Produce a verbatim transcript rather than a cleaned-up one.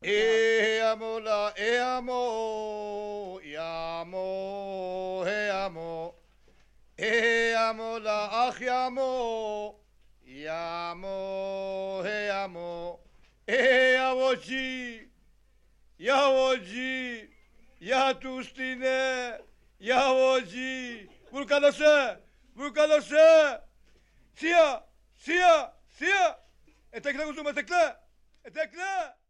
E amo la, e amo, e amo, e amo, e amo la, ah amo, e amo, e amo, e avoci, yavoci, ya tustine, yavoci, vulkanose, vulkanose, siyah, siyah, siyah, etekle kuzum etekle, etekle.